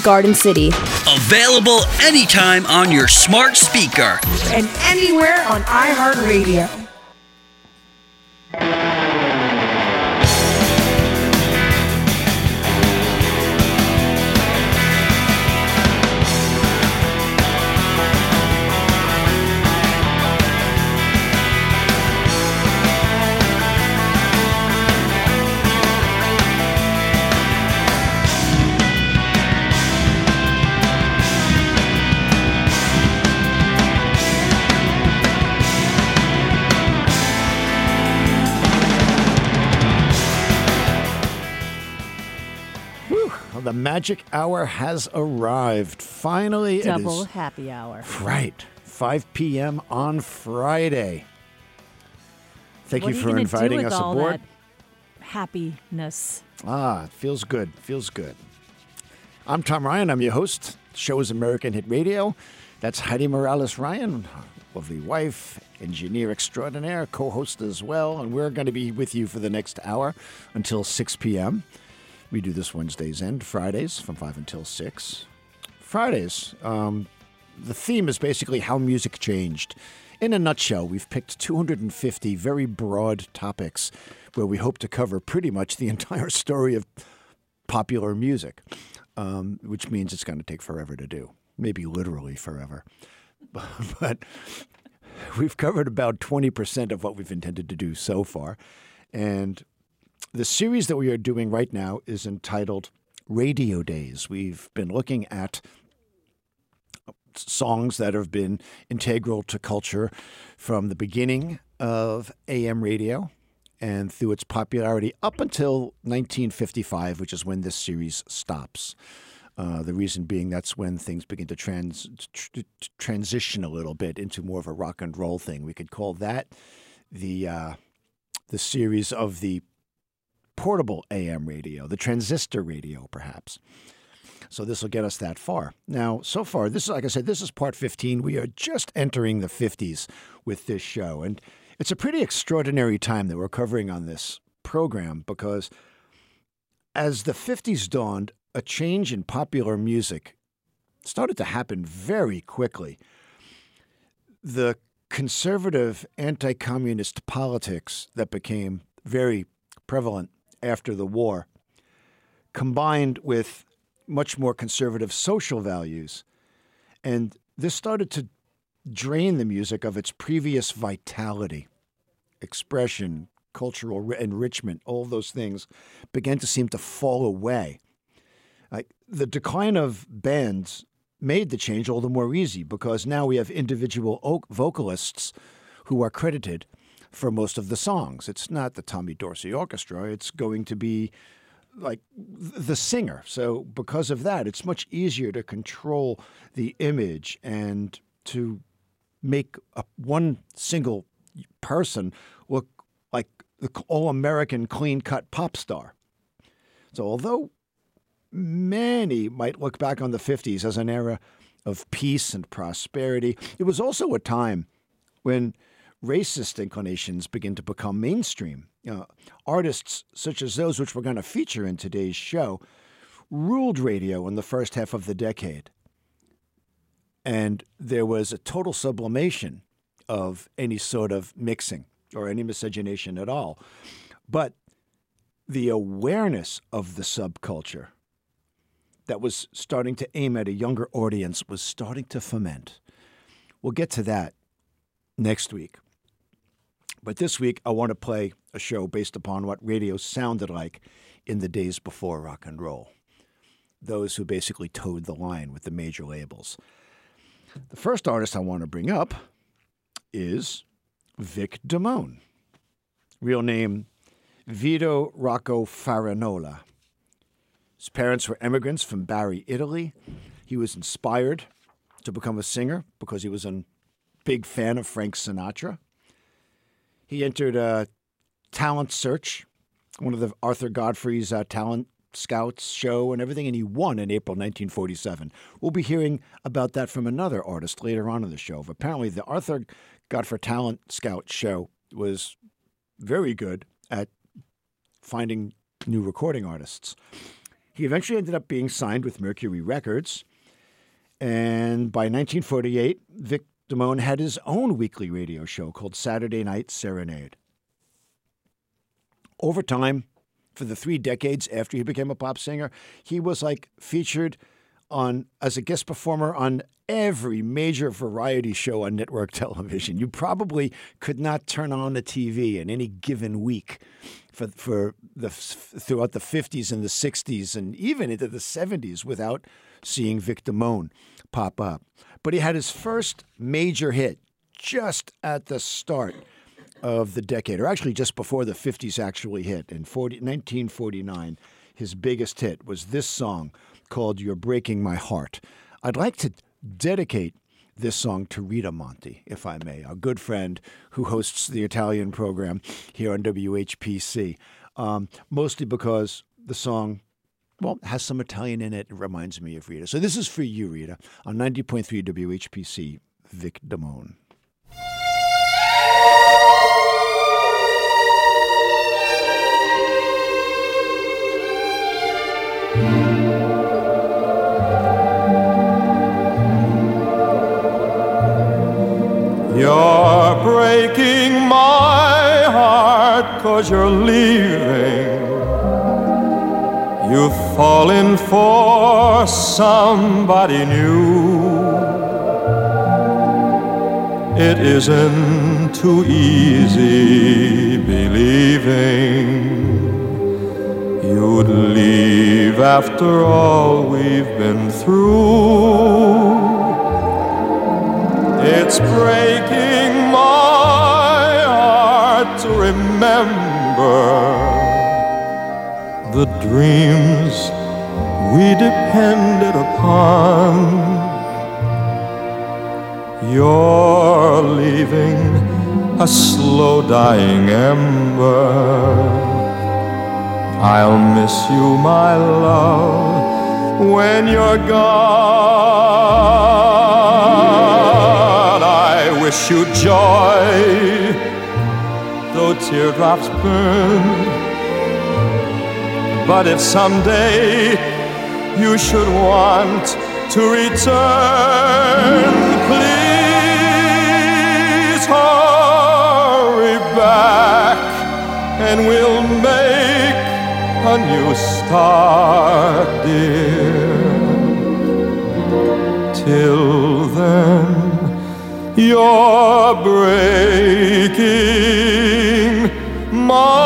Garden City. Available anytime on your smart speaker. And anywhere on iHeartRadio. The magic hour has arrived. Finally, Double it is happy hour. Right, 5 p.m. on Friday. Thank you for inviting us aboard. What are you going to do with all that happiness? It feels good. Feels good. I'm Tom Ryan. I'm your host. The show is American Hit Radio. That's Heidi Morales Ryan, lovely wife, engineer extraordinaire, co-host as well. And we're going to be with you for the next hour until 6 p.m. We do this Wednesdays and Fridays from 5 until 6. Fridays, the theme is basically how music changed. In a nutshell, we've picked 250 very broad topics where we hope to cover pretty much the entire story of popular music, which means it's going to take forever to do, maybe literally forever. But we've covered about 20% of what we've intended to do so far. And the series that we are doing right now is entitled Radio Days. We've been looking at songs that have been integral to culture from the beginning of AM radio and through its popularity up until 1955, which is when this series stops. The reason being that's when things begin to transition a little bit into more of a rock and roll thing. We could call that the series of the portable AM radio, the transistor radio, perhaps. So this will get us that far. Now, so far, this is, like I said, this is part 15. We are just entering the 50s with this show. And it's a pretty extraordinary time that we're covering on this program because as the 50s dawned, a change in popular music started to happen very quickly. The conservative anti-communist politics that became very prevalent after the war, combined with much more conservative social values. And this started to drain the music of its previous vitality, expression, cultural enrichment, all of those things began to seem to fall away. The decline of bands made the change all the more easy because now we have individual vocalists who are credited for most of the songs. It's not the Tommy Dorsey Orchestra. It's going to be like the singer. So because of that, it's much easier to control the image and to make one single person look like the all-American clean-cut pop star. So although many might look back on the 50s as an era of peace and prosperity, it was also a time when racist inclinations begin to become mainstream. Artists such as those which we're going to feature in today's show ruled radio in the first half of the decade. And there was a total sublimation of any sort of mixing or any miscegenation at all. But the awareness of the subculture that was starting to aim at a younger audience was starting to ferment. We'll get to that next week. But this week, I want to play a show based upon what radio sounded like in the days before rock and roll. Those who basically towed the line with the major labels. The first artist I want to bring up is Vic Damone. Real name, Vito Rocco Farinola. His parents were immigrants from Bari, Italy. He was inspired to become a singer because he was a big fan of Frank Sinatra. He entered a talent search, one of the Arthur Godfrey's talent scouts show and everything, and he won in April 1947. We'll be hearing about that from another artist later on in the show. Apparently, the Arthur Godfrey Talent Scout show was very good at finding new recording artists. He eventually ended up being signed with Mercury Records. And by 1948, Vic Damone had his own weekly radio show called Saturday Night Serenade. Over time, for the 3 decades after he became a pop singer, he was featured as a guest performer on every major variety show on network television. You probably could not turn on the TV in any given week throughout the 50s and the 60s and even into the 70s without seeing Vic Damone pop up. But he had his first major hit just at the start of the decade, or actually just before the 50s actually hit. In 1949, his biggest hit was this song called You're Breaking My Heart. I'd like to dedicate this song to Rita Monti, if I may, a good friend who hosts the Italian program here on WHPC, mostly because the song, has some Italian in it. It reminds me of Rita. So this is for you, Rita, on 90.3 WHPC, Vic Damone. You're breaking my heart 'cause you're leaving. You've fallen for somebody new. It isn't too easy believing you'd leave after all we've been through. It's breaking my heart to remember the dreams we depended upon. You're leaving a slow dying ember. I'll miss you, my love, when you're gone. I wish you joy, though teardrops burn. But if someday you should want to return, please hurry back and we'll make a new start, dear. Till then, you're breaking my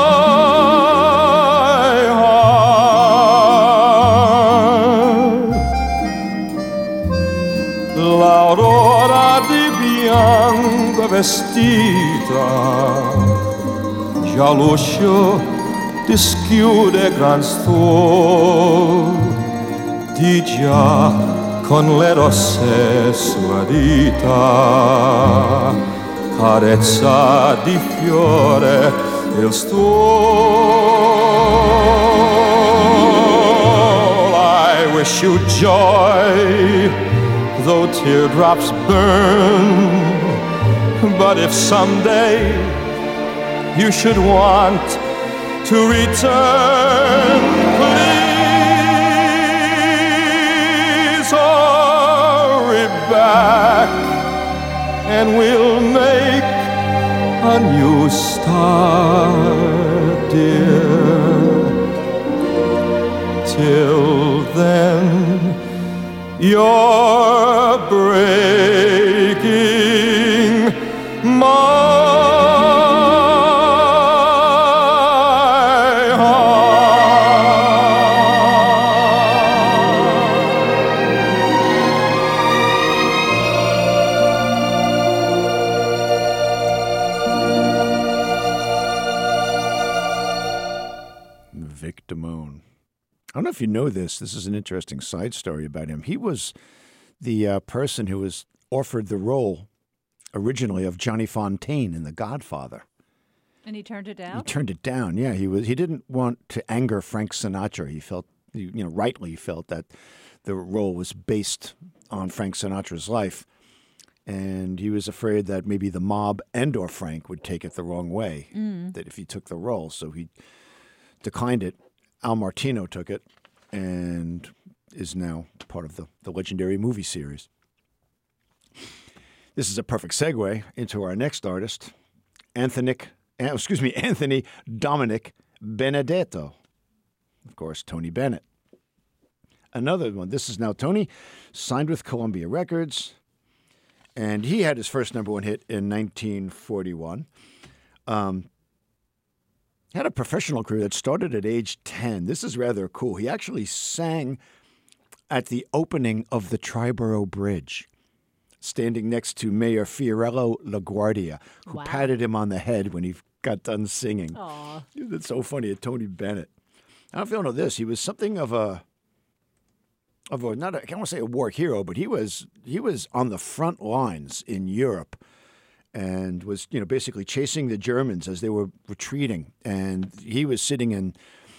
heart. L'aurora di bianco vestita, già l'uscio dischiude gran stuo, di già con le rosse sue dita carezza di fiore il stuolo. I wish you joy, though teardrops burn. But if someday you should want to return, please hurry back and we'll make a new start, dear. Till then, you're breaking my Vic Damone. I don't know if you know this. This is an interesting side story about him. He was the person who was offered the role originally of Johnny Fontaine in The Godfather. And he turned it down? He turned it down, yeah. He didn't want to anger Frank Sinatra. He felt, rightly felt that the role was based on Frank Sinatra's life. And he was afraid that maybe the mob and or Frank would take it the wrong way, that if he took the role. So he declined it. Al Martino took it. and is now part of the legendary movie series. This is a perfect segue into our next artist, Anthony Dominic Benedetto. Of course, Tony Bennett. Another one. This is now Tony, signed with Columbia Records, and he had his first number one hit in 1941. Had a professional career that started at age 10. This is rather cool. He actually sang at the opening of the Triborough Bridge, standing next to Mayor Fiorello LaGuardia, who patted him on the head when he got done singing. Aww. That's so funny. Tony Bennett. I don't know if you know this. He was something of a not I can't want to say a war hero, but he was on the front lines in Europe and was basically chasing the Germans as they were retreating, and he was sitting in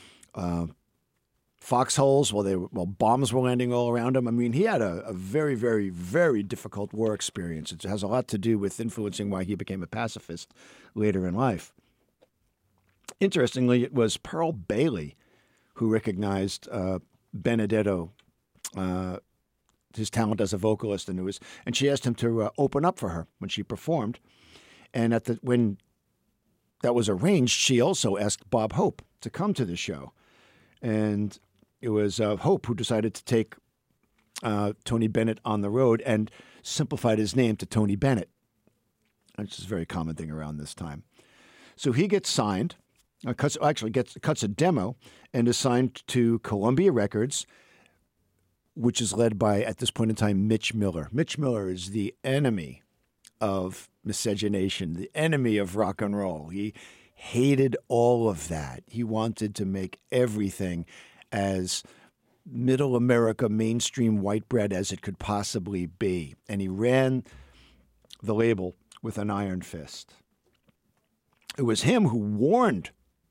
foxholes while bombs were landing all around him. I mean, he had a very, very, very difficult war experience. It has a lot to do with influencing why he became a pacifist later in life. Interestingly, it was Pearl Bailey who recognized Benedetto, his talent as a vocalist, and she asked him to open up for her when she performed. And when that was arranged, she also asked Bob Hope to come to the show, and it was Hope who decided to take Tony Bennett on the road and simplified his name to Tony Bennett, which is a very common thing around this time. So he gets signed, cuts a demo, and is signed to Columbia Records, which is led by, at this point in time, Mitch Miller. Mitch Miller is the enemy of miscegenation, the enemy of rock and roll. He hated all of that. He wanted to make everything as middle America, mainstream white bread as it could possibly be. And he ran the label with an iron fist. It was him who warned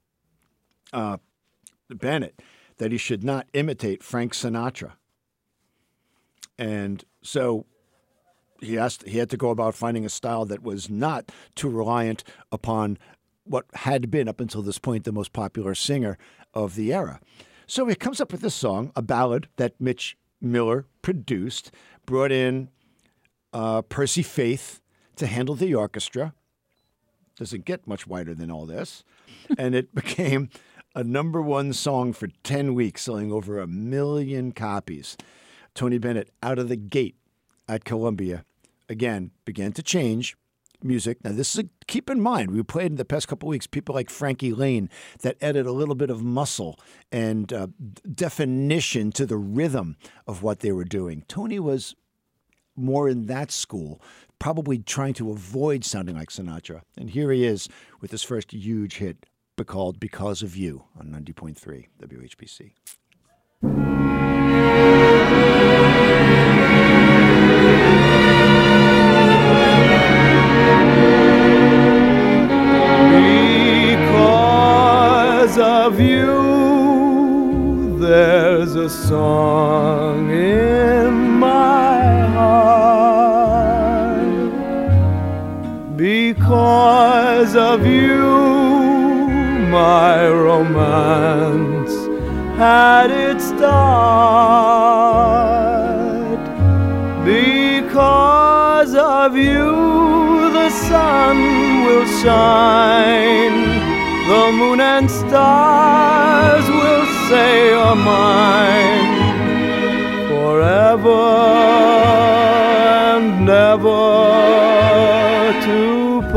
Bennett that he should not imitate Frank Sinatra. And so he had to go about finding a style that was not too reliant upon what had been, up until this point, the most popular singer of the era. So he comes up with this song, a ballad that Mitch Miller produced, brought in Percy Faith to handle the orchestra. Doesn't get much wider than all this. And it became a number one song for 10 weeks, selling over 1 million copies. Tony Bennett, out of the gate at Columbia, again, began to change music. Now, keep in mind, we played in the past couple of weeks people like Frankie Lane that added a little bit of muscle and definition to the rhythm of what they were doing. Tony was more in that school, probably trying to avoid sounding like Sinatra. And here he is with his first huge hit called Because of You on 90.3 WHBC. Because of you, there's a song in my heart. Because of you, my romance had its start. Because of you, the sun will shine, the moon and stars will say are mine, forever and never to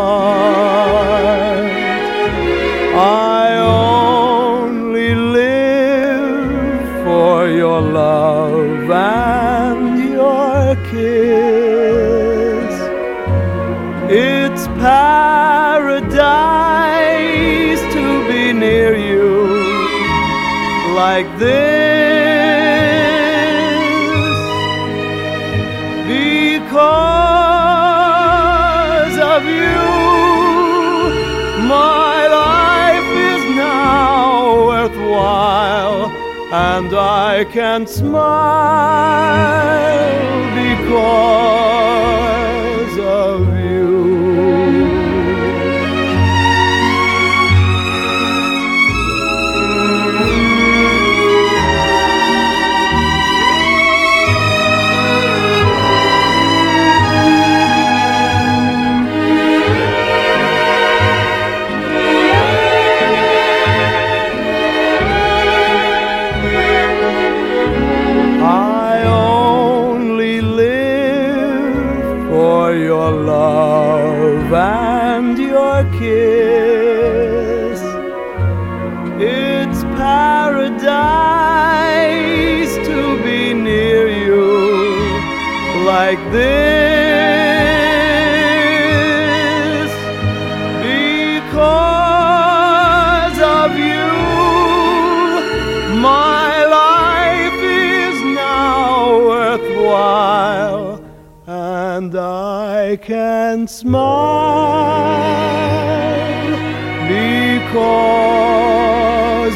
part. I only live for your love and your kiss. It's paradise to be near you like this. Because of you, my life is now worthwhile, and I can smile because of you. kiss. It's paradise to be near you like this. Because of you, my life is now worthwhile, and I can smile because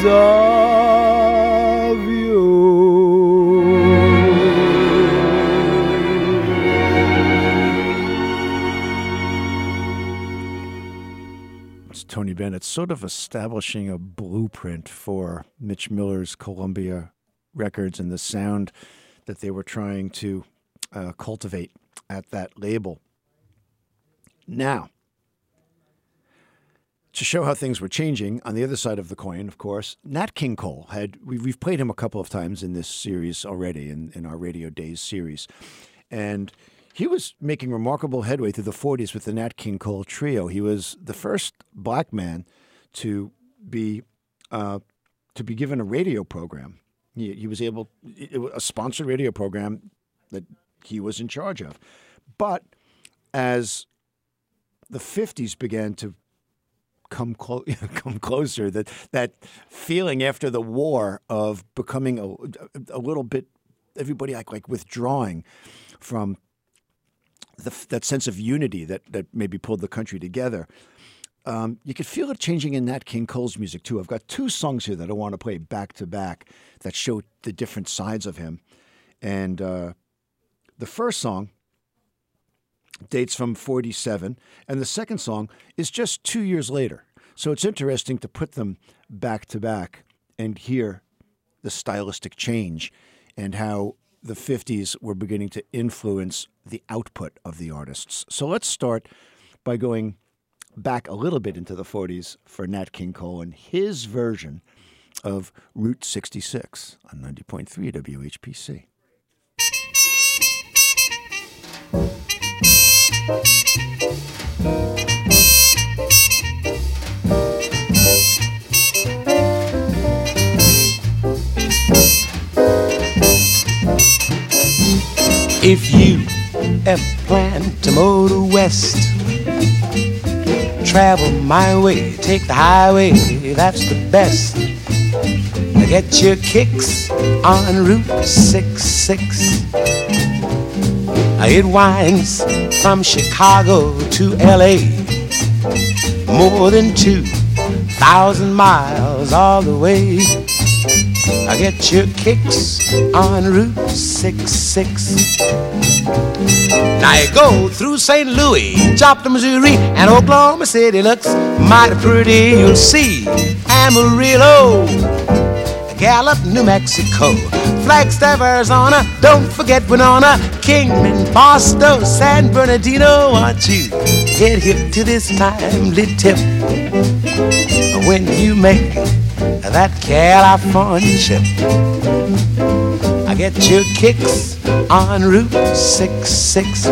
of you. It's Tony Bennett sort of establishing a blueprint for Mitch Miller's Columbia Records and the sound that they were trying to cultivate at that label. Now, to show how things were changing, on the other side of the coin, of course, Nat King Cole we've played him a couple of times in this series already, in our Radio Days series. And he was making remarkable headway through the 40s with the Nat King Cole Trio. He was the first black man to be given a radio program. He was able, a sponsored radio program that he was in charge of. But as the 50s began to come closer, that feeling after the war of becoming a little bit, everybody like withdrawing from that sense of unity that maybe pulled the country together. You could feel it changing in Nat King Cole's music, too. I've got two songs here that I want to play back to back that show the different sides of him. And the first song dates from 47, and the second song is just 2 years later. So it's interesting to put them back to back and hear the stylistic change and how the 50s were beginning to influence the output of the artists. So let's start by going back a little bit into the 40s for Nat King Cole and his version of Route 66 on 90.3 WHPC. If you ever plan to motor west, travel my way, take the highway, that's the best. Get your kicks on Route 66. It winds from Chicago to LA, more than 2,000 miles all the way. Get your kicks on Route 66. Now you go through St. Louis, Joplin, Missouri, and Oklahoma City looks mighty pretty. You'll see Amarillo, Gallup, New Mexico, Flagstaff, Arizona, don't forget Winona, Kingman, Boston, San Bernardino. Want you get hip to this timely tip when you make that California trip. I get your kicks on Route 66.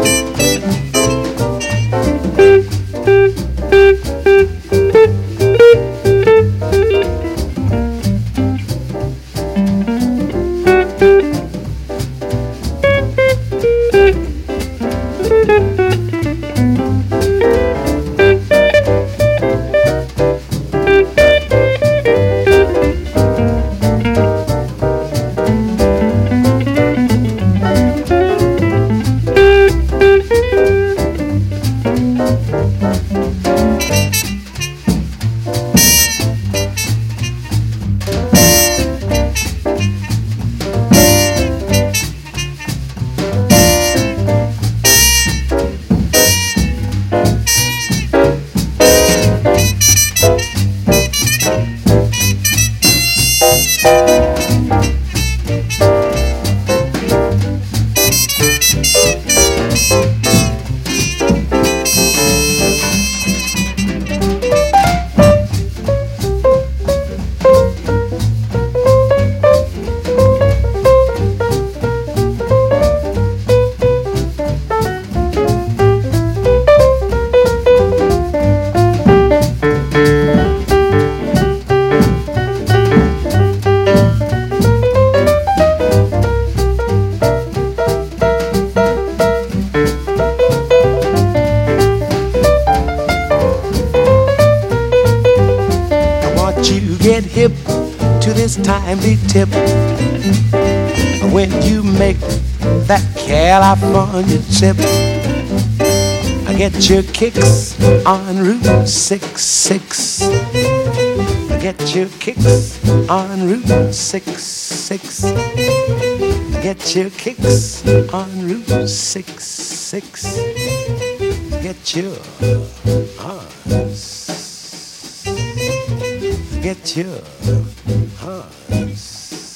Christmas timely tip. When you make that California trip, I get your kicks on Route 66. I get your kicks on Route 66. I get your kicks on Route 66. Get your hearts. Get your hearts.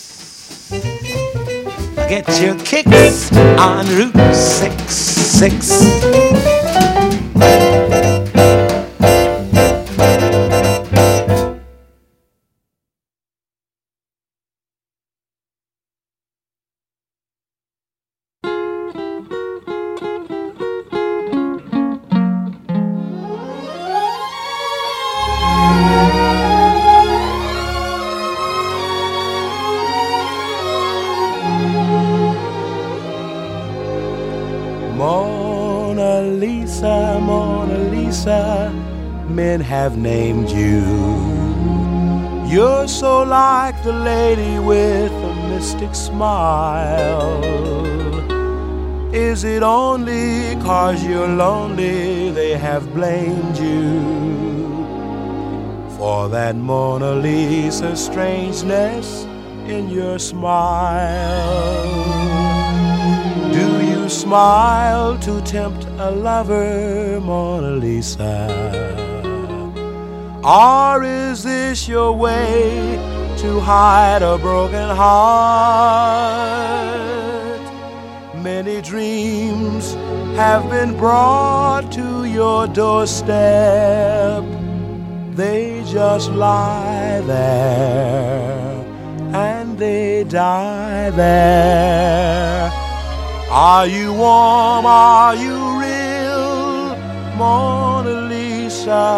Get your kicks on Route 66. Mona Lisa, men have named you. You're so like the lady with a mystic smile. Is it only 'cause you're lonely they have blamed you for that Mona Lisa strangeness in your smile? Do you smile to tempt a lover, Mona Lisa? Or is this your way to hide a broken heart? Many dreams have been brought to your doorstep. They just lie there and they die there. Are you warm? Are you real, Mona Lisa?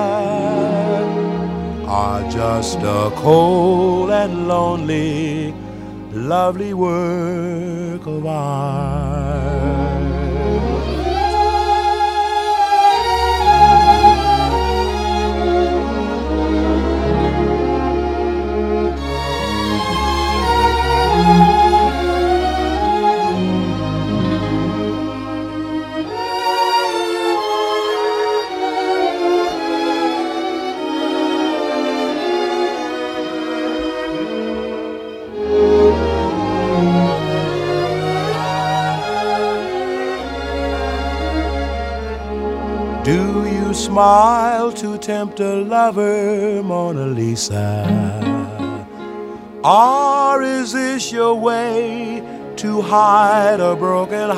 Or just a cold and lonely, lovely work of art? Do you smile to tempt a lover, Mona Lisa? Or is this your way to hide a broken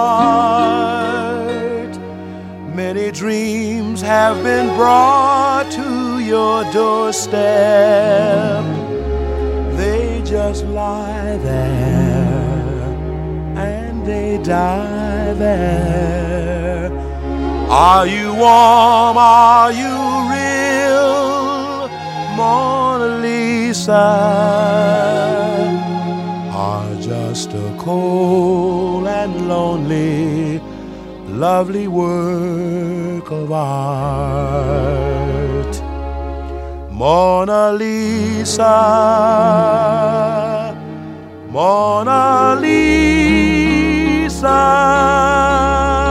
heart? Many dreams have been brought to your doorstep. They just lie there and they die there. Are you warm? Are you real, Mona Lisa? Or just a cold and lonely, lovely work of art? Mona Lisa, Mona Lisa.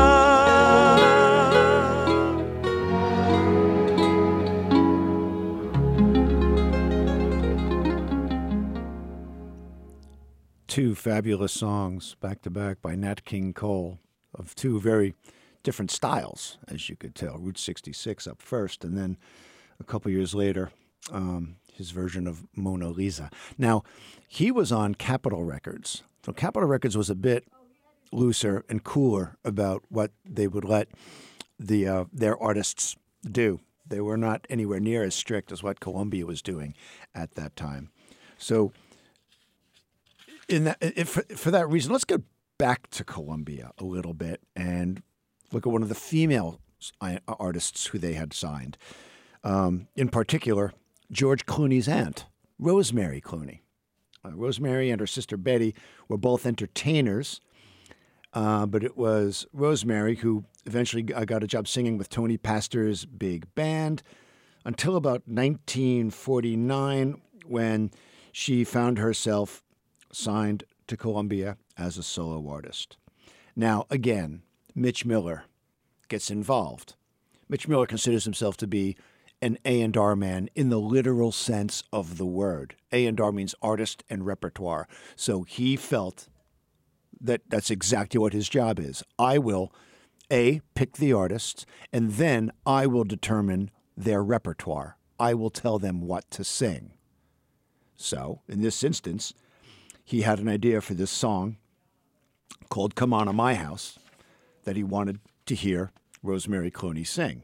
Two fabulous songs back to back by Nat King Cole of two very different styles, as you could tell. Route 66 up first, and then a couple years later, his version of Mona Lisa. Now, he was on Capitol Records. So Capitol Records was a bit looser and cooler about what they would let their artists do. They were not anywhere near as strict as what Columbia was doing at that time. So for that reason, let's go back to Columbia a little bit and look at one of the female artists who they had signed. In particular, George Clooney's aunt, Rosemary Clooney. Rosemary and her sister Betty were both entertainers, but it was Rosemary who eventually got a job singing with Tony Pastor's big band until about 1949 when she found herself signed to Columbia as a solo artist. Now, again, Mitch Miller gets involved. Mitch Miller considers himself to be an A&R man in the literal sense of the word. A&R means artist and repertoire. So he felt that that's exactly what his job is. I will, A, pick the artists, and then I will determine their repertoire. I will tell them what to sing. So, in this instance, he had an idea for this song called Come On to My House that he wanted to hear Rosemary Clooney sing.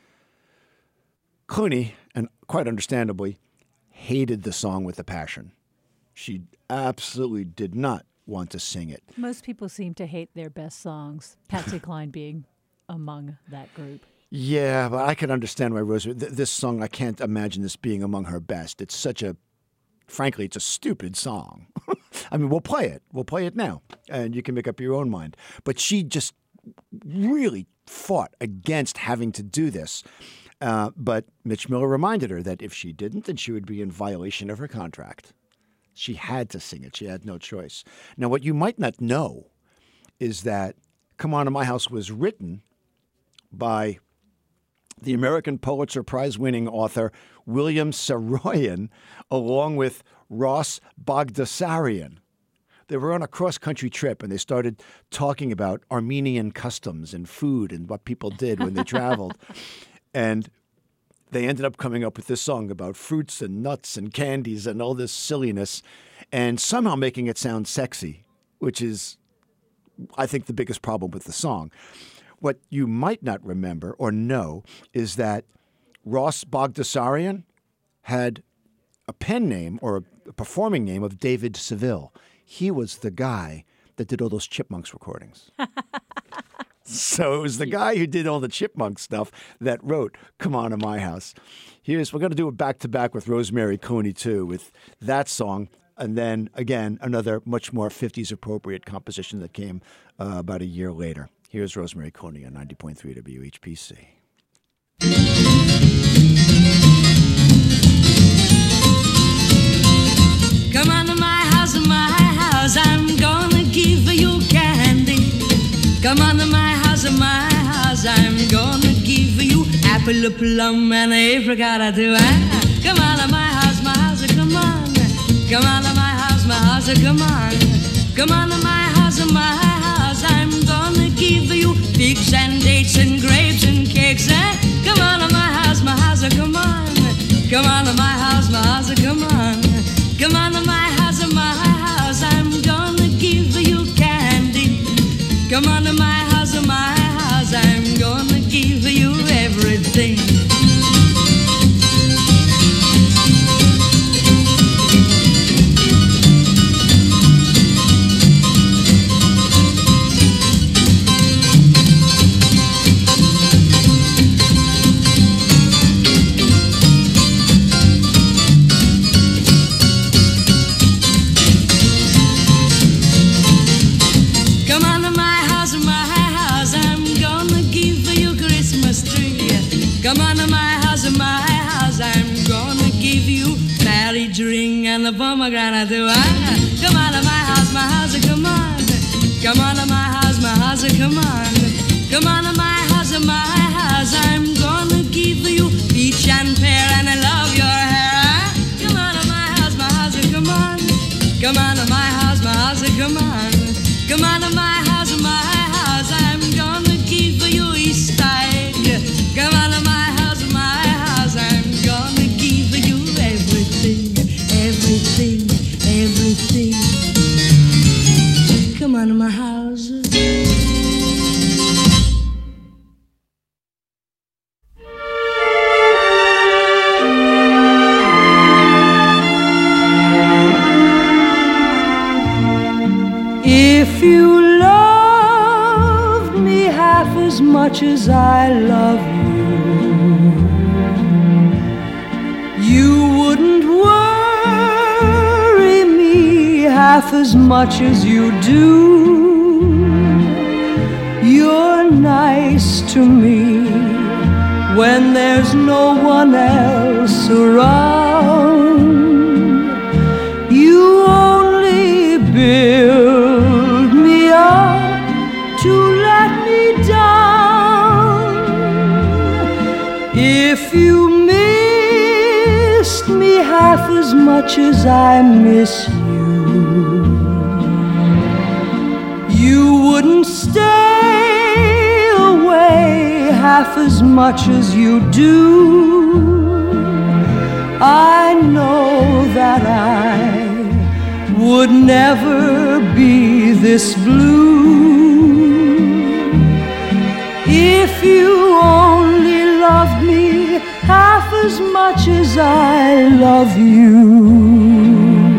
Clooney, and quite understandably, hated the song with a passion. She absolutely did not want to sing it. Most people seem to hate their best songs, Patsy Cline being among that group. Yeah, but I can understand why Rosemary... This song, I can't imagine this being among her best. It's such a... Frankly, it's a stupid song. I mean, we'll play it. We'll play it now, and you can make up your own mind. But she just really fought against having to do this. But Mitch Miller reminded her that if she didn't, then she would be in violation of her contract. She had to sing it. She had no choice. Now, what you might not know is that Come On to My House was written by the American Pulitzer Prize-winning author William Saroyan, along with Ross Bagdasarian. They were on a cross-country trip, and they started talking about Armenian customs and food and what people did when they traveled. And they ended up coming up with this song about fruits and nuts and candies and all this silliness, and somehow making it sound sexy, which is, I think, the biggest problem with the song. What you might not remember or know is that Ross Bagdasarian had a pen name or a performing name of David Seville. He was the guy that did all those Chipmunks recordings. So it was the guy who did all the Chipmunk stuff that wrote Come On to My House. We're going to do it back-to-back with Rosemary Clooney, too, with that song. And then, again, another much more 50s appropriate composition that came about a year later. Here's Rosemary Clooney on 90.3 WHPC. Come on to my house, I'm gonna give you candy. Come on to my house, I'm gonna give you apple, plum, and apricot too. Come on to my house, come on. Come on to my house, come on. Come on to my house, I'm gonna give you figs and dates and grapes and cakes. Come on to my house, come on. Come on to my house, come on. Come on to my house, I'm gonna give you candy. Come on to my house, I'm gonna give you everything. Come on to my house, I'm gonna give you marriage ring and the pomegranate too. Come on to my house, come on. Come on to my house, come on. Come on to my house, I'm gonna give you peach and pear and I love your hair. Come on to my house, come on. Come on to my house, come on. Come on to my house, I'm gonna give you East egg. Come on to my house, I'm gonna give you everything, everything, everything. Come on to my house. If you loved me half as much as I love you, you wouldn't worry me half as much as you do. You're nice to me when there's no one else around. If you missed me half as much as I miss you, you wouldn't stay away half as much as you do. I know that I would never be this blue if you only loved me half as much as I love you.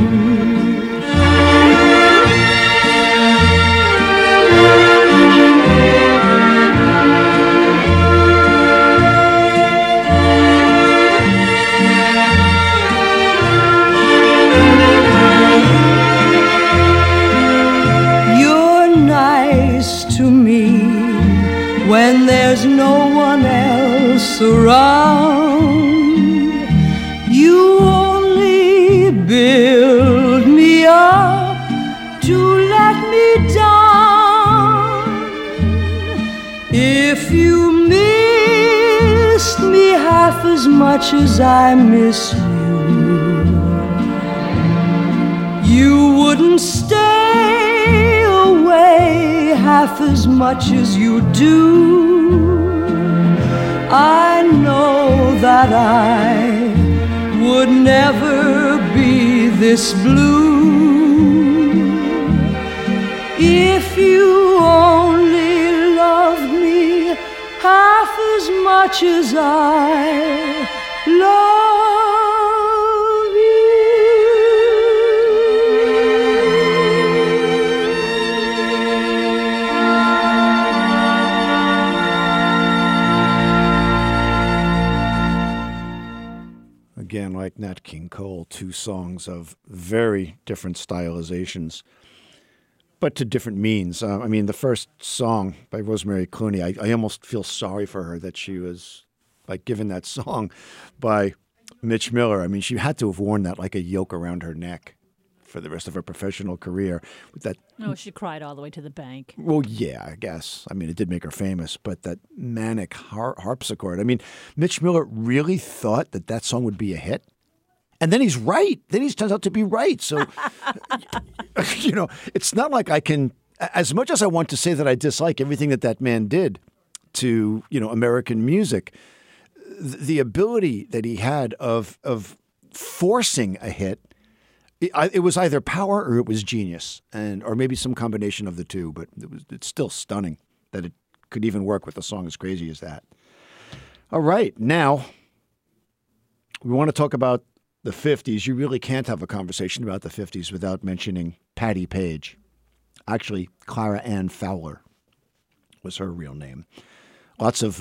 To me when there's no one else around, you only build me up to let me down. If you missed me half as much as I miss you, you wouldn't stay away half as much as you do. I know that I would never be this blue if you only loved me half as much as I love you. Again, like Nat King Cole, two songs of very different stylizations, but to different means. I mean, the first song by Rosemary Clooney, I almost feel sorry for her that she was like given that song by Mitch Miller. I mean, she had to have worn that like a yoke around her neck for the rest of her professional career. With that, Oh, she cried all the way to the bank. well, yeah, I guess. I mean, it did make her famous, but that manic harpsichord. I mean, Mitch Miller really thought that that song would be a hit. And then he's right. Then he turns out to be right. So, you know, it's not like I can, as much as I want to say that I dislike everything that that man did to, you know, American music, the ability that he had of forcing a hit, it was either power or it was genius, or maybe some combination of the two. But it's still stunning that it could even work with a song as crazy as that. All right, now we want to talk about the 50s. You really can't have a conversation about the 50s without mentioning Patti Page. Actually, Clara Ann Fowler was her real name. Lots of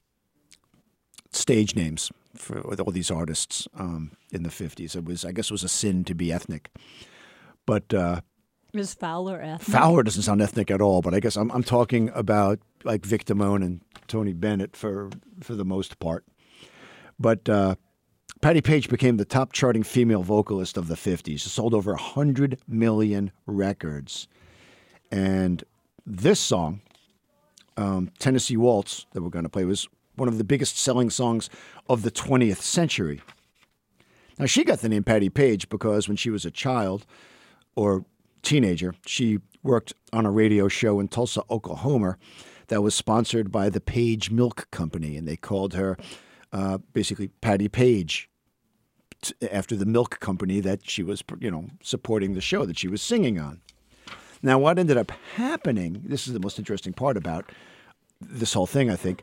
stage names with all these artists in the 50s. I guess it was a sin to be ethnic. But Is Fowler ethnic? Fowler doesn't sound ethnic at all, but I guess I'm talking about like Vic Damone and Tony Bennett for the most part. But Patti Page became the top charting female vocalist of the 50s. She sold over 100 million records. And this song, Tennessee Waltz, that we're going to play, was one of the biggest selling songs of the 20th century. Now, she got the name Patti Page because when she was a child or teenager, she worked on a radio show in Tulsa, Oklahoma that was sponsored by the Page Milk Company, and they called her basically Patti Page after the milk company that she was, supporting the show that she was singing on. Now, what ended up happening, this is the most interesting part about this whole thing, I think,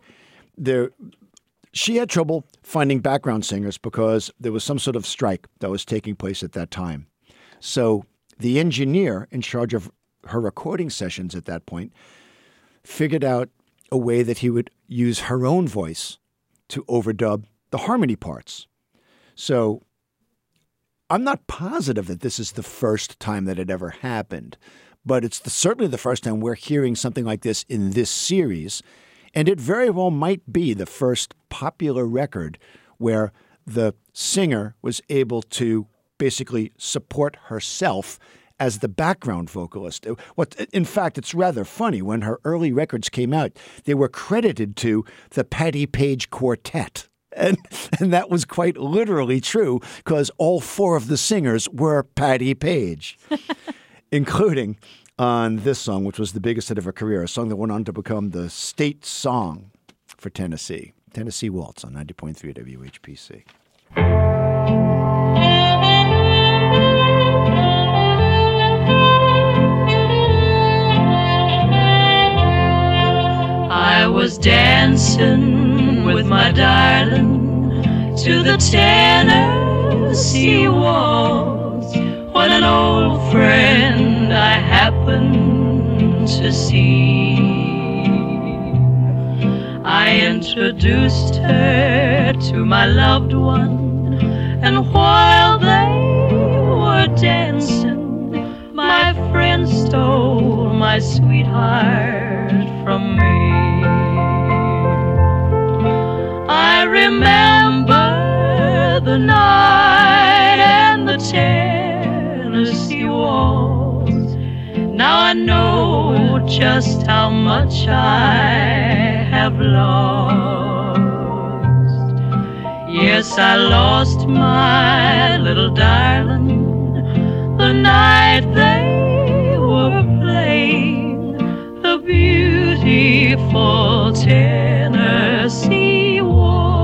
she had trouble finding background singers because there was some sort of strike that was taking place at that time. So the engineer in charge of her recording sessions at that point figured out a way that he would use her own voice to overdub the harmony parts. So I'm not positive that this is the first time that it ever happened, but it's certainly the first time we're hearing something like this in this series. And it very well might be the first popular record where the singer was able to basically support herself as the background vocalist. In fact, it's rather funny. When her early records came out, they were credited to the Patti Page Quartet And that was quite literally true because all four of the singers were Patti Page, including on this song, which was the biggest hit of her career, a song that went on to become the state song for Tennessee. Tennessee Waltz on 90.3 WHPC. I was dancing with my darling to the Tennessee waltz when an old friend I happened to see. I introduced her to my loved one, and while they were dancing, my friend stole my sweetheart from me. I remember the night and the Tennessee waltz. Now I know just how much I have lost. Yes, I lost my little darling the night they were playing the beautiful Tennessee waltz.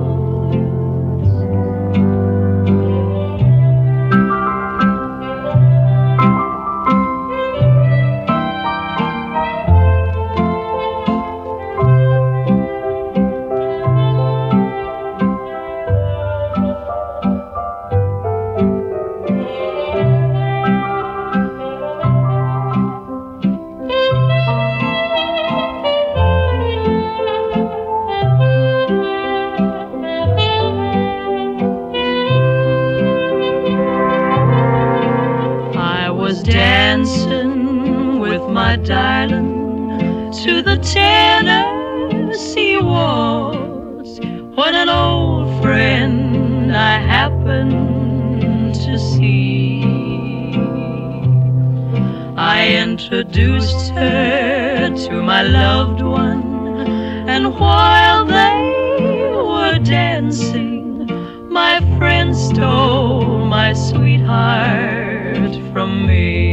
Dancing with my darling to the Tennessee waltz when an old friend I happened to see. I introduced her to my loved one, and while they were dancing, my friend stole my sweetheart from me.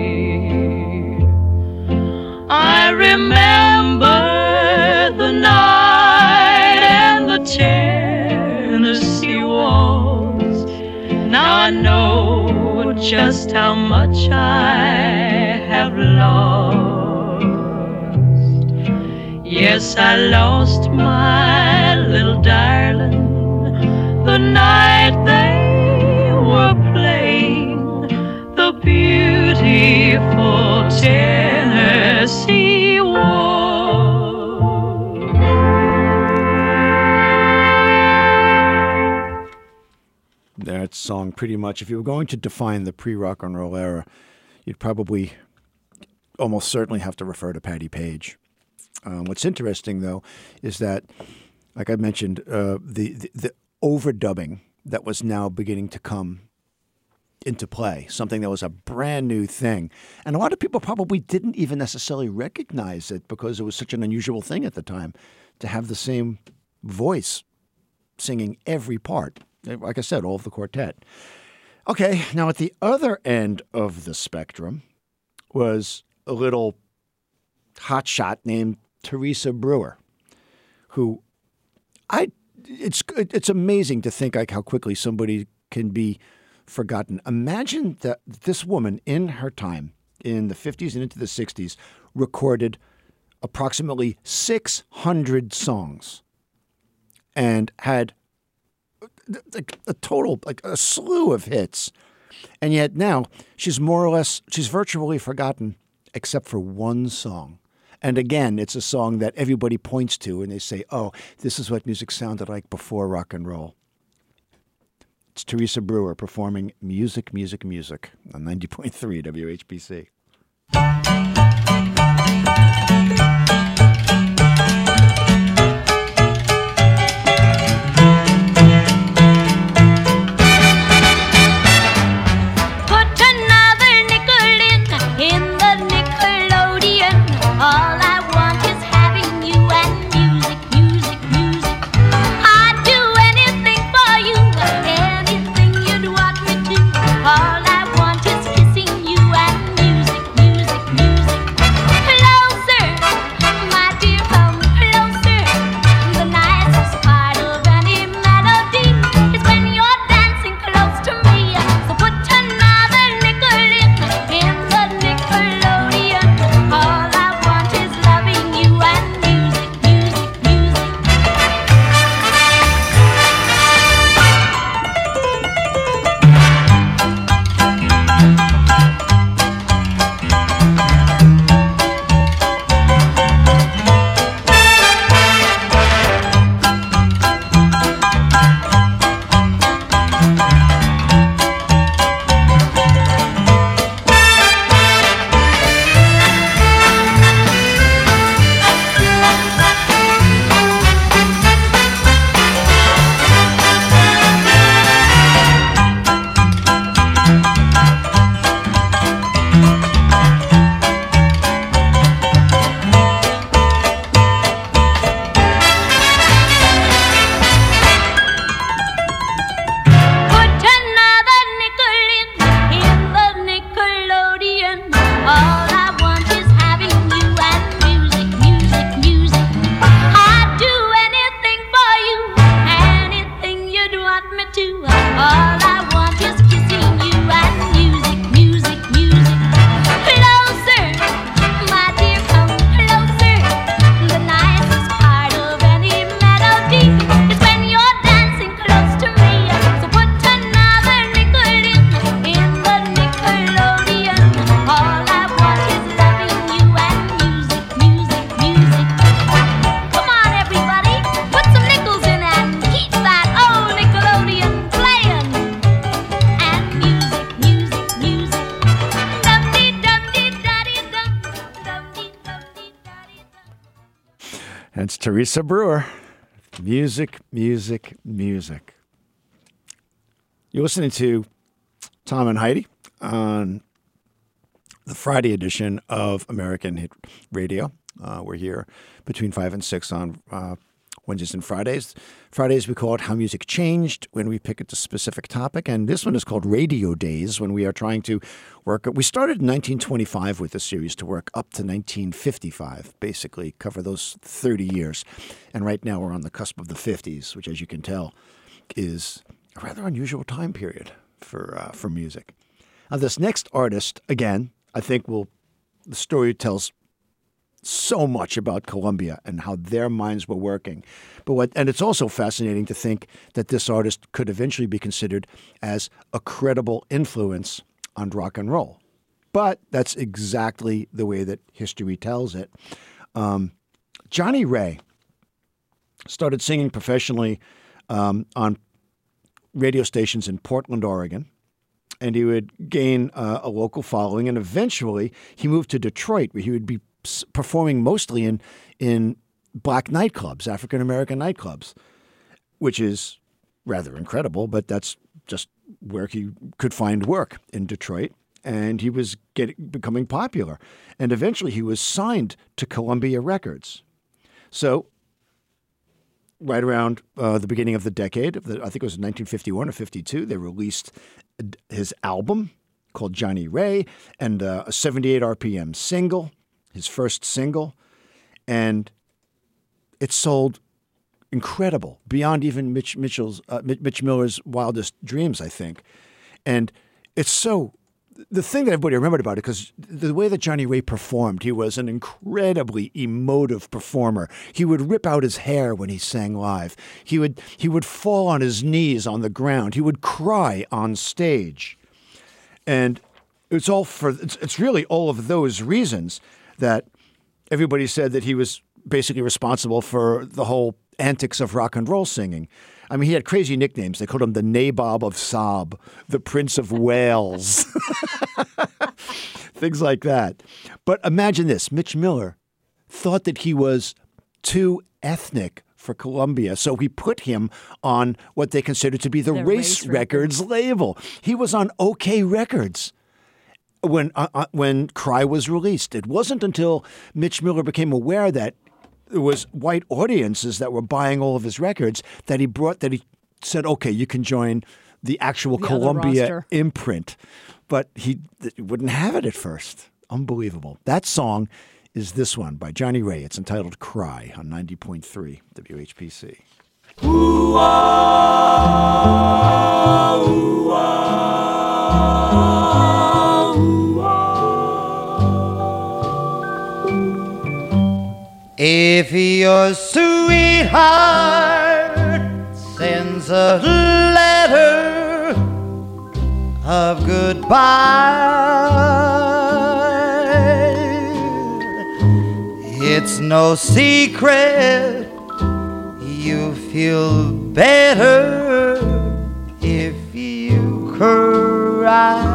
I remember the night and the Tennessee waltz. Now I know just how much I have lost. Yes, I lost my little darling the night they were playing the beautiful Tennessee waltz. That song, pretty much, if you were going to define the pre-rock and roll era, you'd probably almost certainly have to refer to Patti Page. What's interesting, though, is that, like I mentioned, the overdubbing that was now beginning to come into play, something that was a brand new thing. And a lot of people probably didn't even necessarily recognize it because it was such an unusual thing at the time to have the same voice singing every part. Like I said, all of the quartet. Okay, now at the other end of the spectrum was a little hotshot named Teresa Brewer, who it's amazing to think like how quickly somebody can be forgotten. Imagine that this woman in her time, in the 50s and into the 60s, recorded approximately 600 songs and had a total, like a slew of hits. And yet now she's virtually forgotten except for one song. And again, it's a song that everybody points to and they say, oh, this is what music sounded like before rock and roll. It's Teresa Brewer performing Music, Music, Music on 90.3 WHBC. All I want is having you and music, music, music. I'd do And it's Teresa Brewer. Music, music, music. You're listening to Tom and Heidi on the Friday edition of American Hit Radio. We're here between 5 and 6 on Wednesdays and Fridays. Fridays we call it How Music Changed, when we pick a specific topic. And this one is called Radio Days, when we are trying to work. We started in 1925 with this series to work up to 1955, basically cover those 30 years. And right now we're on the cusp of the 50s, which, as you can tell, is a rather unusual time period for music. Now, this next artist, again, I think the story tells so much about Columbia and how their minds were working. And it's also fascinating to think that this artist could eventually be considered as a credible influence on rock and roll. But that's exactly the way that history tells it. Johnny Ray started singing professionally on radio stations in Portland, Oregon. And he would gain a local following. And eventually he moved to Detroit, where he would be performing mostly in black nightclubs, African-American nightclubs, which is rather incredible, but that's just where he could find work in Detroit. And he was becoming popular. And eventually he was signed to Columbia Records. So right around the beginning of the decade, I think it was 1951 or 52, they released his album called Johnny Ray and a 78 RPM single, his first single, and it sold incredible, beyond even Mitch Miller's wildest dreams, I think. And it's so, the thing that everybody remembered about it, because the way that Johnny Ray performed, he was an incredibly emotive performer. He would rip out his hair when he sang live. He would fall on his knees on the ground. He would cry on stage. And it's really all of those reasons that everybody said that he was basically responsible for the whole antics of rock and roll singing. I mean, he had crazy nicknames. They called him the Nabob of Sob, the Prince of Wales, things like that. But imagine this. Mitch Miller thought that he was too ethnic for Columbia, so he put him on what they considered to be the Race Records label. He was on OK Records when Cry was released. It wasn't until Mitch Miller became aware that there was white audiences that were buying all of his records that he said, okay, you can join the actual Columbia imprint. But he wouldn't have it at first. Unbelievable. That song is this one by Johnny Ray. It's entitled Cry on 90.3 WHPC. Ooh-ah, ooh-ah, ooh-ah. If your sweetheart sends a letter of goodbye, it's no secret you feel better if you cry.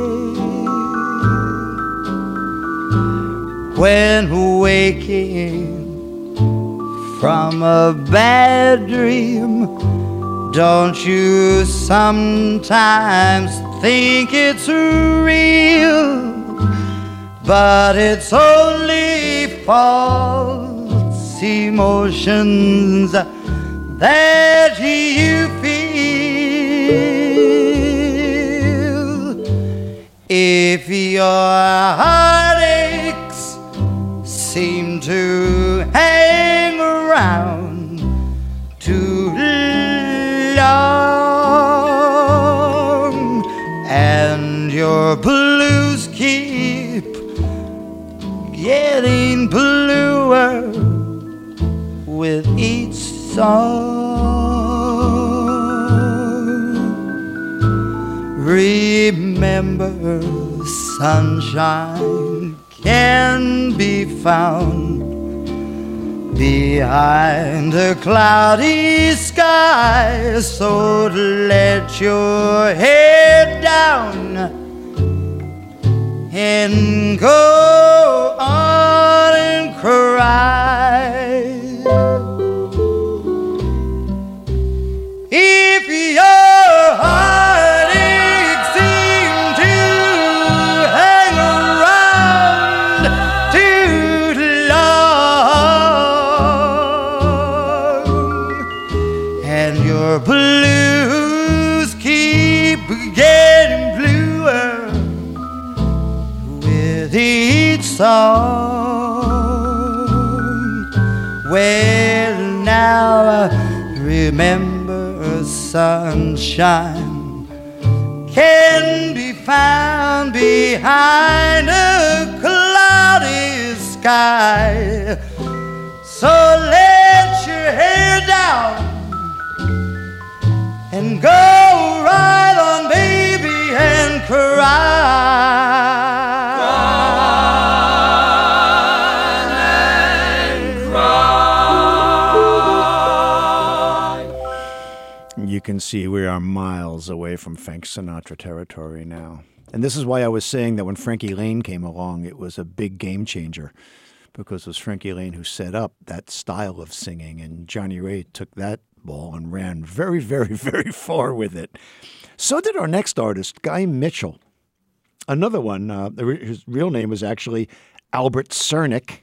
When waking from a bad dream, don't you sometimes think it's real? But it's only false emotions that you feel. If your heartaches seem to hang around too long, and your blues keep getting bluer with each song, remember sunshine can be found behind a cloudy sky. So let your head down and go on and cry. Your blues keep getting bluer with each song. Well, now I remember sunshine can be found behind a cloudy sky. So let your hair down and go right on, baby, and cry. You can see we are miles away from Frank Sinatra territory now. And this is why I was saying that when Frankie Laine came along, it was a big game changer, because it was Frankie Laine who set up that style of singing, and Johnny Ray took that ball and ran very, very, very far with it. So did our next artist, Guy Mitchell. Another one, his real name was actually Albert Cernick.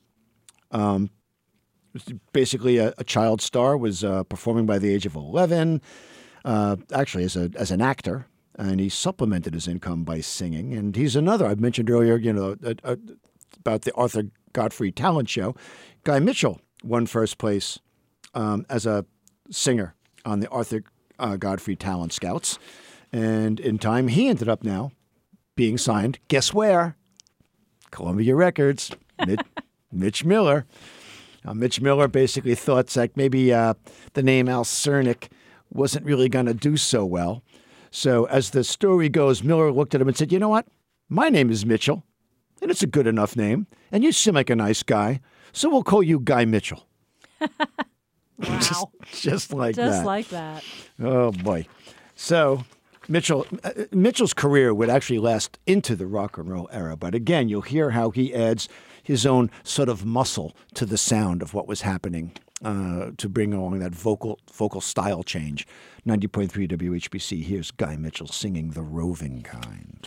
Basically a child star, was performing by the age of 11, actually as an actor, and he supplemented his income by singing. And he's another, I mentioned earlier, about the Arthur Godfrey Talent Show. Guy Mitchell won first place as a singer on the Arthur Godfrey Talent Scouts. And in time, he ended up now being signed, guess where? Columbia Records, Mitch Miller. Mitch Miller basically thought that maybe the name Al Cernick wasn't really going to do so well. So as the story goes, Miller looked at him and said, you know what? My name is Mitchell, and it's a good enough name, and you seem like a nice guy, so we'll call you Guy Mitchell. Wow. Just like that. Just like that. Oh, boy. So Mitchell's career would actually last into the rock and roll era. But again, you'll hear how he adds his own sort of muscle to the sound of what was happening to bring along that vocal style change. 90.3 WHBC. Here's Guy Mitchell singing The Roving Kind.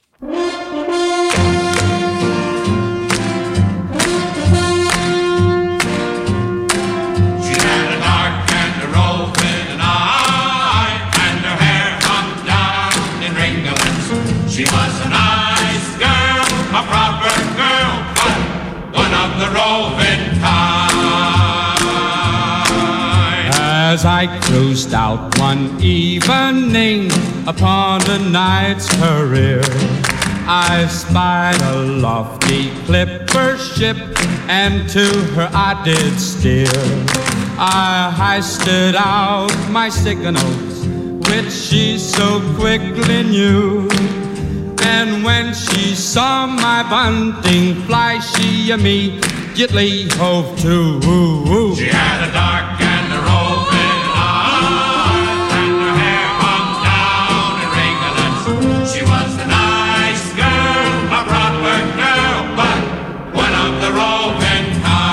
She was a nice girl, a proper girl, but one of the roving kind. As I cruised out one evening upon a night's career, I spied a lofty clipper ship, and to her I did steer. I hoisted out my signals, which she so quickly knew. And when she saw my bunting fly, she immediately hove to. She had a dark and a roving eye, and her hair hung down in ringlets. She was a nice girl, a proper girl, but one of the roving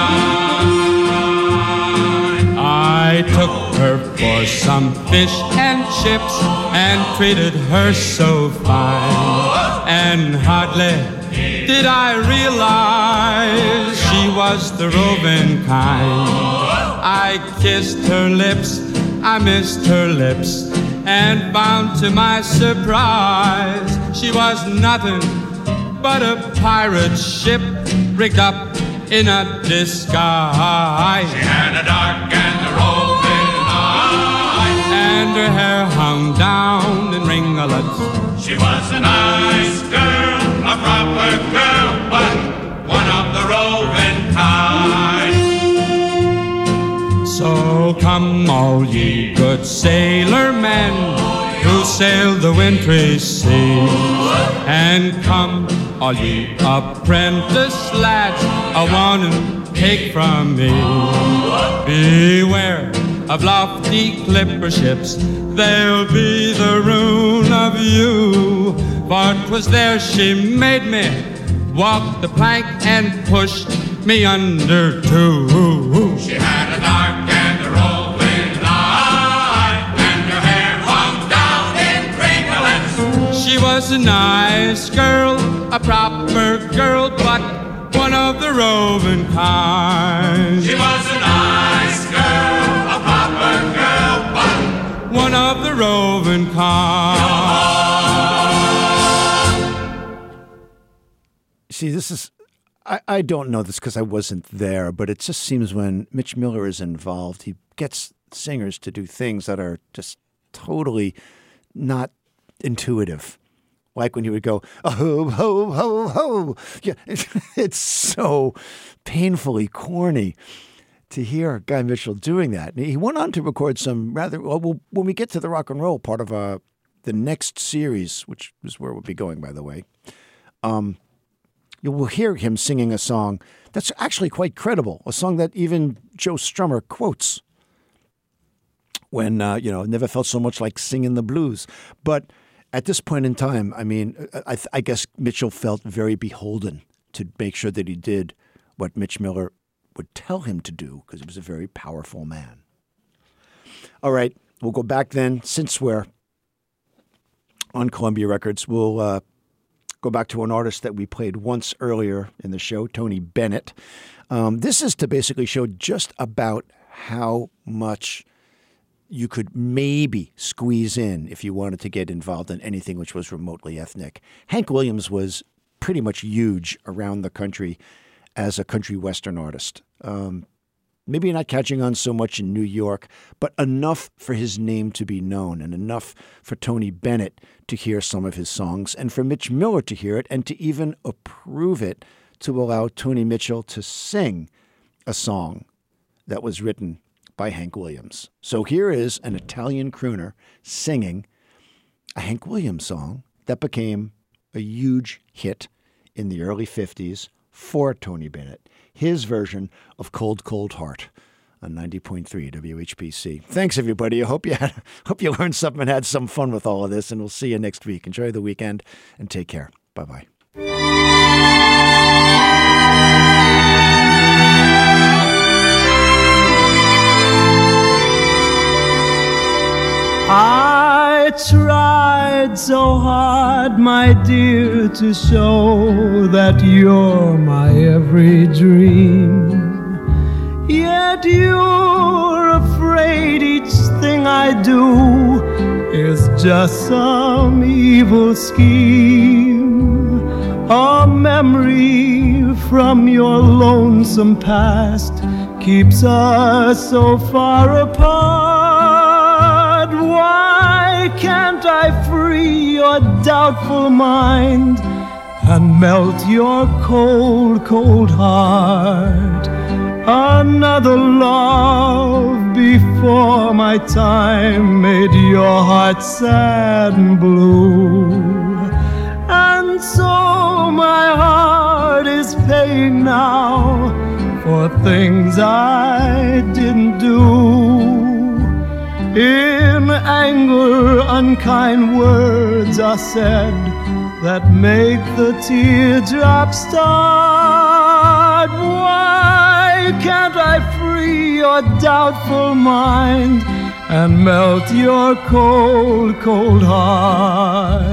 kind. I took her for some fish and chips and treated her so fine. And hardly did I realize she was the roving kind. I kissed her lips, I missed her lips, and found to my surprise she was nothing but a pirate ship rigged up in a disguise. She had a dark and a roving eye, and her hair hung down in ringlets. She was a nice girl, a proper girl, but one of the roving kind. So come all ye good sailor men who sail the wintry sea, and come all ye apprentice lads, a warning take from me. Beware of lofty clipper ships, they'll be the ruin of you. For 'twas there she made me walk the plank and pushed me under too. She had a dark and a roving eye, and her hair hung down in ringlets. She was a nice girl, a proper girl, but one of the roving kind. She was a nice girl, a proper girl, but See, this is, I don't know this because I wasn't there, but it just seems when Mitch Miller is involved, he gets singers to do things that are just totally not intuitive. Like when he would go, oh, ho, ho, ho, ho. Yeah, it's so painfully corny to hear Guy Mitchell doing that. And he went on to record some rather, well, when we get to the rock and roll part of the next series, which is where we'll be going, by the way, you will hear him singing a song that's actually quite credible, a song that even Joe Strummer quotes when, never felt so much like singing the blues. But at this point in time, I mean, I guess Mitchell felt very beholden to make sure that he did what Mitch Miller would tell him to do because he was a very powerful man. All right, we'll go back then. Since we're on Columbia Records, we'll go back to an artist that we played once earlier in the show, Tony Bennett. This is to basically show just about how much you could maybe squeeze in if you wanted to get involved in anything which was remotely ethnic. Hank Williams was pretty much huge around the country as a country western artist. Maybe not catching on so much in New York, but enough for his name to be known and enough for Tony Bennett to hear some of his songs and for Mitch Miller to hear it and to even approve it to allow Tony Mitchell to sing a song that was written by Hank Williams. So here is an Italian crooner singing a Hank Williams song that became a huge hit in the early 50s for Tony Bennett, his version of Cold, Cold Heart on 90.3 WHPC. Thanks, everybody. I hope you learned something and had some fun with all of this, and we'll see you next week. Enjoy the weekend and take care. Bye-bye. I tried so hard, my dear, to show that you're my every dream. Yet you're afraid each thing I do is just some evil scheme. A memory from your lonesome past keeps us so far apart. Why can't I free your doubtful mind and melt your cold, cold heart? Another love before my time made your heart sad and blue. And so my heart is paying now for things I didn't do. In anger, unkind words are said that make the teardrops start. Why can't I free your doubtful mind and melt your cold, cold heart?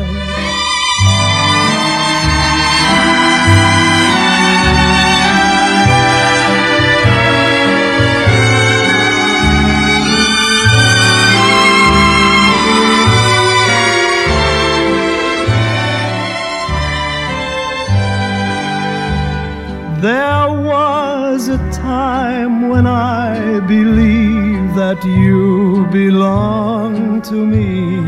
There was a time when I believed that you belonged to me,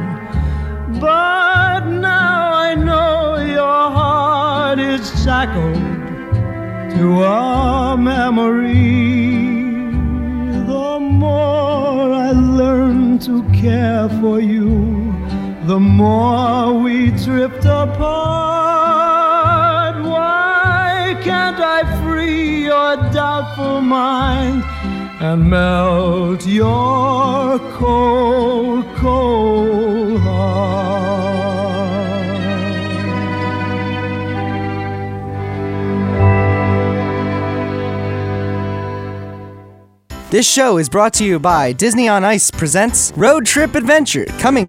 but now I know your heart is shackled to a memory. The more I learn to care for you, the more we drift apart. Can't I free your doubtful mind and melt your cold, cold heart? This show is brought to you by Disney on Ice presents Road Trip Adventure, coming